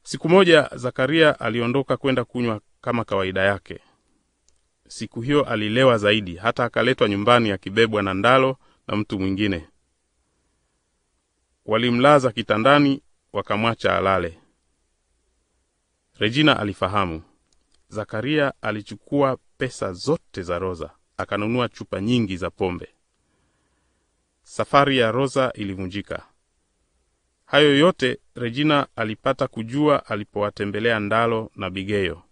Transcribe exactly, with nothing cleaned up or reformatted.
Siku moja Zakaria aliondoka kwenda kunywa kama kawaida yake. Siku hiyo alilewa zaidi, hata akaletwa nyumbani akibebwa na ndalo na mtu mwingine. Walimlaza kitandani, wakamwacha alale. Regina alifahamu. Zakaria alichukua pesa zote za Rosa, akanunua chupa nyingi za pombe. Safari ya Rosa ilivunjika. Hayo yote Regina alipata kujua alipowatembelea Ndalo na Bigeyo.